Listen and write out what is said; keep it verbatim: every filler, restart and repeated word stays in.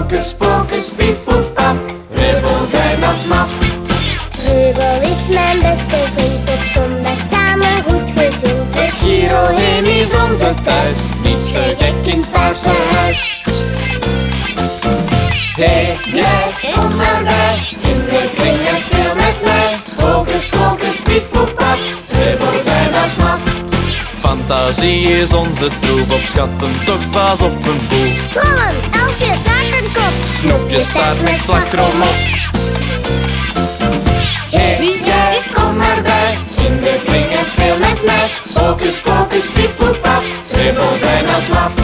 Hocus pocus, pief poef paf, Rubbel zijn als maf. Rubbel is mijn beste vriend, op zondag samen goed gezien. Het Giroheen is onze thuis, niets te gek in het paarse huis. Hey, jij, kom maar bij, in de kring en speel met mij. Hocus pocus, pief poef paf, Rubbel zijn als maf. Fantasie is onze troep, op schattentocht pas op een boel. Trollen, elfje, zakenkop, Snoepje staat met slagroom op. Hey, jij, kom maar bij, in de kring en speel met mij. Hocus pocus, pief poef paf, Rubbel zijn als maf.